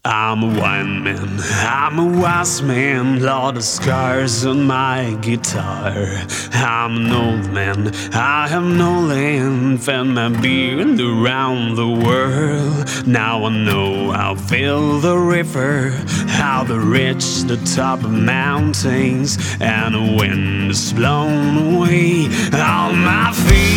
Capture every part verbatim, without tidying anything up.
I'm a wine man, I'm a wise man, lot of scars on my guitar. I'm an old man, I have no land, fed my beard around the world. Now I know how to feel the river, how to reach the top of mountains, and the wind is blown away all my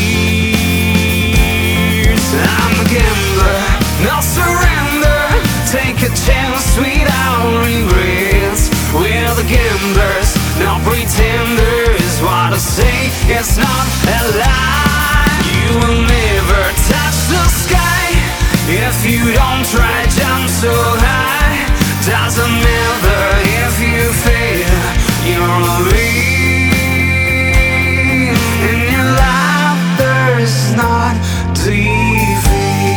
fears. I'm a gambler, no surrender. Take a chance without regrets. We're the gamblers, no pretenders. What I say is not a lie. You will never touch the sky if you don't try, jump so high. Doesn't matter if you fail, you're a lead. In your life there's not defeat.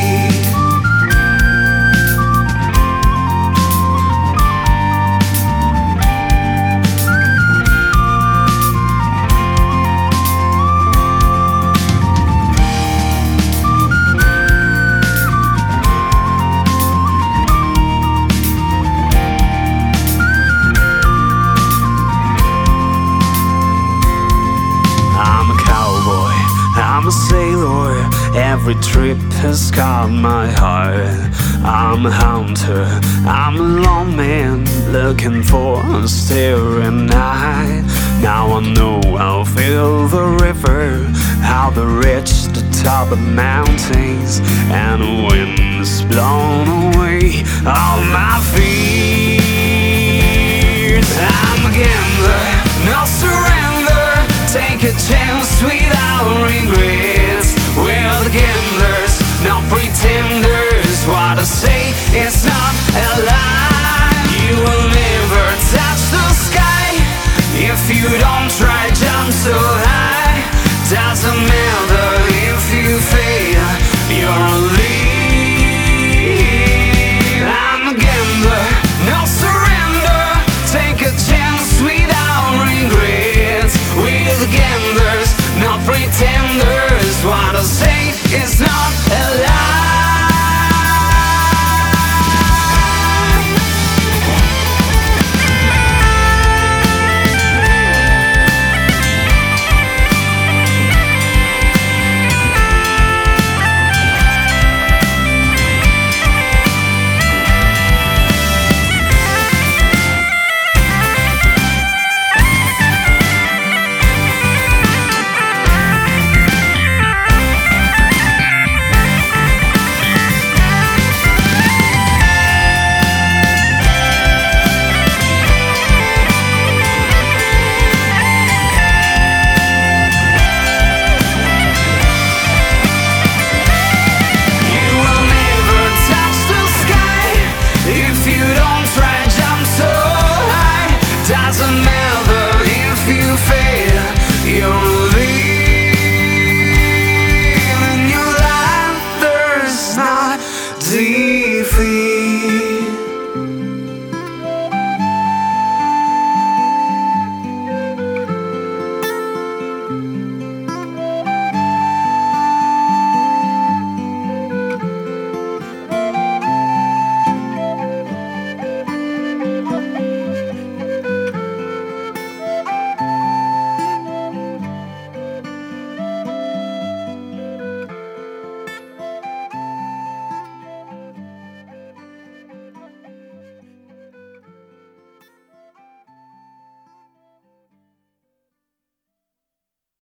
I'm a sailor, every trip has scarred my heart. I'm a hunter, I'm a lone man, looking for a staring eye. Now I know I'll feel the river, how to reach the top of mountains, and the wind is blown away all my fears. I'm a gambler, no surrender. Take a chance without regrets. We're the gamblers, no pretenders. What I say is not a lie. You will never touch the sky if you don't try, jump so high. Doesn't matter if you fail, you're a lead. I'm a gambler, no surrender. Take a chance without regrets. We're the gamblers, no pretenders. What I say is not a lie. If you don't try